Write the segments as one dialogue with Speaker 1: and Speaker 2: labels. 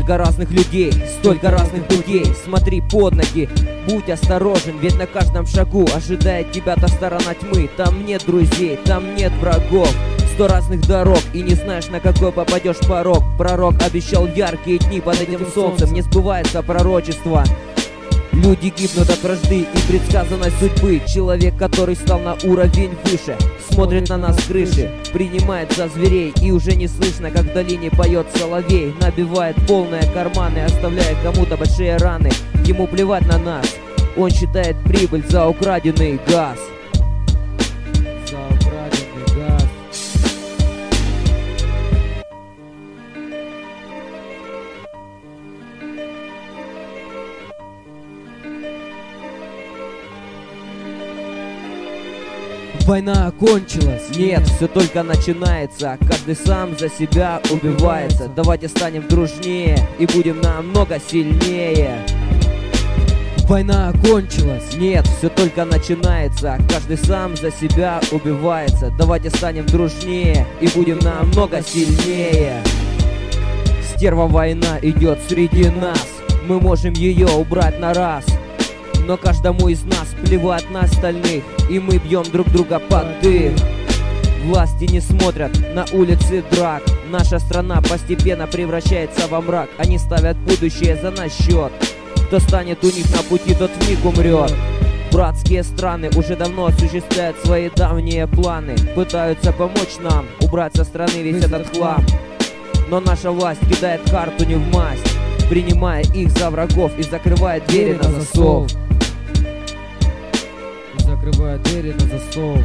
Speaker 1: Много разных людей, столько разных путей. Смотри под ноги, будь осторожен, ведь на каждом шагу ожидает тебя та сторона тьмы. Там нет друзей, там нет врагов. 100 разных дорог, и не знаешь, на какой попадешь порог. Пророк обещал яркие дни под этим солнцем, не сбывается пророчество. Люди гибнут от вражды и предсказанной судьбы. Человек, который стал на уровень выше, смотрит на нас с крыши, принимает за зверей. И уже не слышно, как в долине поет соловей. Набивает полные карманы, оставляя кому-то большие раны. Ему плевать на нас, он считает прибыль за украденный газ.
Speaker 2: За украденный газ. Война окончилась.
Speaker 1: Нет, все только начинается. Каждый сам за себя убивается. Давайте станем дружнее и будем намного сильнее.
Speaker 2: Война окончилась.
Speaker 1: Нет, все только начинается. Каждый сам за себя убивается. Давайте станем дружнее и будем намного сильнее. Стерва война идет среди нас. Мы можем ее убрать на раз. Но каждому из нас плевать на остальных, и мы бьем друг друга под дых. Власти не смотрят на улицы драк. Наша страна постепенно превращается во мрак. Они ставят будущее за наш счет. Кто станет у них на пути, тот вмиг умрет. Братские страны уже давно осуществляют свои давние планы. Пытаются помочь нам убрать со страны весь этот хлам. Но наша власть кидает карту не в масть, принимая их за врагов и закрывает двери на засов.
Speaker 2: Закрывая двери на засов.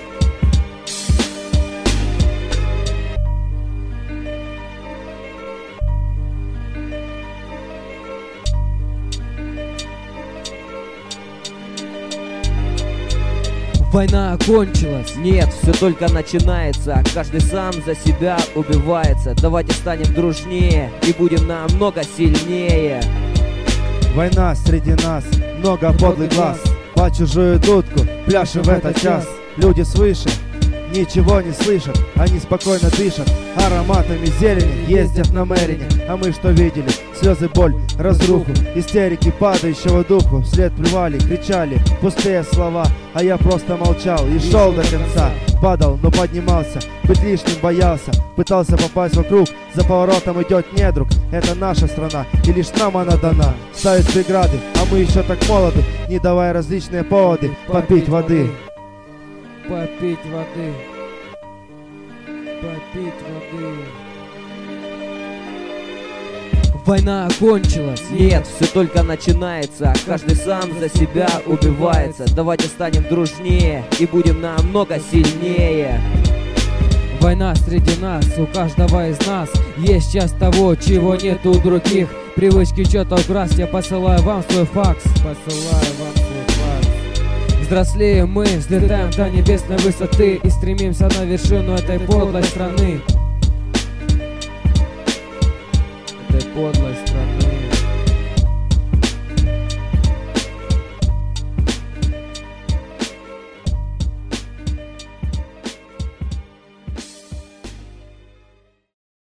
Speaker 2: Война окончилась.
Speaker 1: Нет, все только начинается. Каждый сам за себя убивается. Давайте станем дружнее и будем намного сильнее.
Speaker 3: Война среди нас, много подлых глаз. По чужую дудку пляшем в этот час. Люди свыше ничего не слышат, они спокойно дышат ароматами зелени, ездят на Мэрине. А мы что видели? Слезы, боль, разруху, истерики падающего духу. Вслед плевали, кричали пустые слова, а я просто молчал и шел до конца. Падал, но поднимался, быть лишним боялся. Пытался попасть вокруг, за поворотом идет недруг. Это наша страна, и лишь нам она дана. Ставит преграды, а мы еще так молоды, не давая различные поводы попить воды.
Speaker 2: Попить воды. Попить воды. Война окончилась.
Speaker 1: Нет, все только начинается. Каждый сам за себя убивается. Давайте станем дружнее и будем намного сильнее.
Speaker 2: Война среди нас, у каждого из нас есть часть того, чего нет у других. Привычки что-то украсть, я посылаю вам свой факс. Посылаю вам свой факс. Взрослеем мы, взлетаем до небесной высоты и стремимся на вершину этой подлой страны. Этой подлой страны.